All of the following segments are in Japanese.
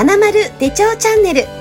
花丸手帳チャンネル。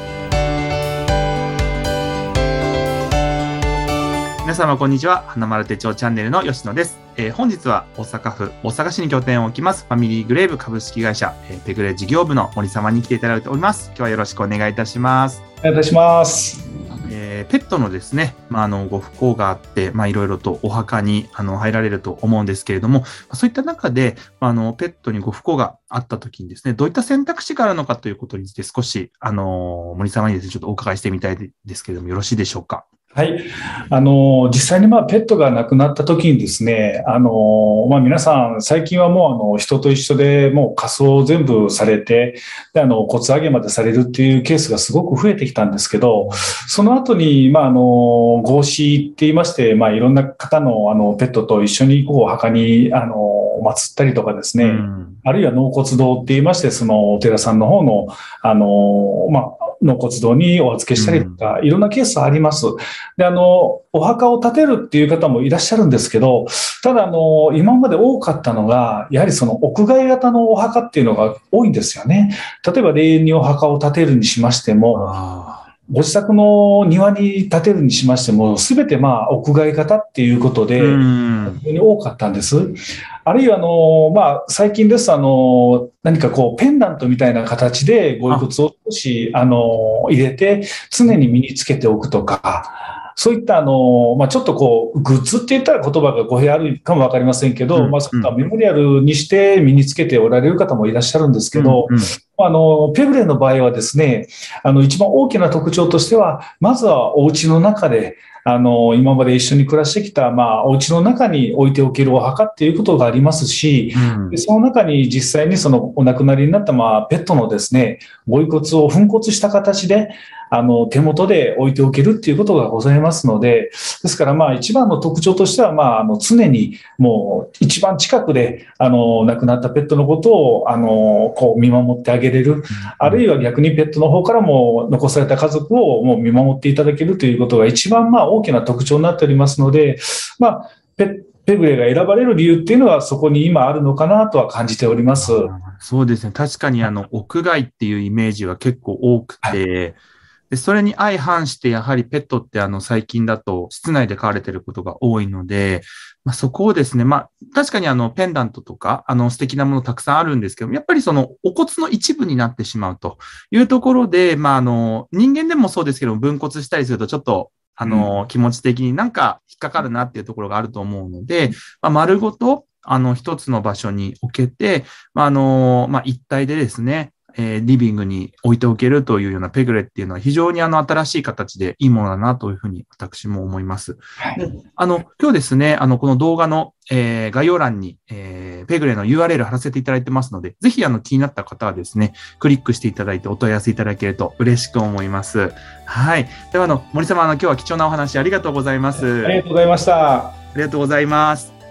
皆様こんにちは。花丸手帳チャンネルの吉野です。本日は大阪府大阪市に拠点を置きますファミリーグレーブ株式会社、ペグレ事業部の森様に来ていただいております。今日はよろしくお願いいたします。 お願いいたします。 ペットのですね、ご不幸があって、いろいろとお墓に入られると思うんですけれども、そういった中で、ペットにご不幸があったときにですね、どういった選択肢があるのかということについて少し、森様にですね、ちょっとお伺いしてみたいですけれども、よろしいでしょうか。 はい。実際にペットが亡くなった時にですね、皆さん最近はもう人と一緒でもう火葬を全部されて、で骨上げまでされるっていうケースがすごく増えてきたんですけど、その後に、合祀って言いまして、いろんな方のペットと一緒にお墓に、祀ったりとかですね、あるいは納骨堂って言いまして、そのお寺さんの方の、納骨堂にお預けしたりとか、いろんなケースあります。で、お墓を建てるっていう方もいらっしゃるんですけど、ただ、今まで多かったのが、やはりその屋外型のお墓っていうのが多いんですよね。例えば、霊園にお墓を建てるにしましても、ご自宅の庭に建てるにしましても、すべて屋外型っていうことで、非常に多かったんです。あるいは最近です、何かペンダントみたいな形でご遺骨を少し入れて、常に身につけておくとか、そういったちょっとグッズって言ったら言葉が語弊あるかもわかりませんけど、そういったメモリアルにして身につけておられる方もいらっしゃるんですけど、ペグレの場合はですね、一番大きな特徴としては、まずはお家の中で、今まで一緒に暮らしてきた、お家の中に置いておけるお墓っていうことがありますし、でその中に実際にそのお亡くなりになった、ペットのですね、ご遺骨を粉骨した形で、手元で置いておけるっていうことがございますので、ですから一番の特徴としては、常にもう一番近くで、亡くなったペットのことを、見守ってあげれる、あるいは逆にペットの方からも残された家族をもう見守っていただけるということが一番大きな特徴になっておりますので、ペグレが選ばれる理由っていうのはそこに今あるのかなとは感じております。 そうですね。確かに屋外っていうイメージは結構多くて、でそれに相反してやはりペットって最近だと室内で飼われていることが多いので、そこをですね、確かにペンダントとか素敵なものたくさんあるんですけど、やっぱりそのお骨の一部になってしまうというところで、人間でもそうですけど分骨したりするとちょっと気持ち的になんか引っかかるなっていうところがあると思うので、丸ごと一つの場所に置けて、一体でですね、リビングに置いておけるというようなペグレっていうのは非常に新しい形でいいものだなというふうに私も思います。で今日ですね、この動画の、概要欄に、ペグレの URL 貼らせていただいてますので、ぜひ気になった方はですね、クリックしていただいてお問い合わせいただけると嬉しく思います。はい。では森様、今日は貴重なお話ありがとうございます。 ありがとうございました。 ありがとうございます。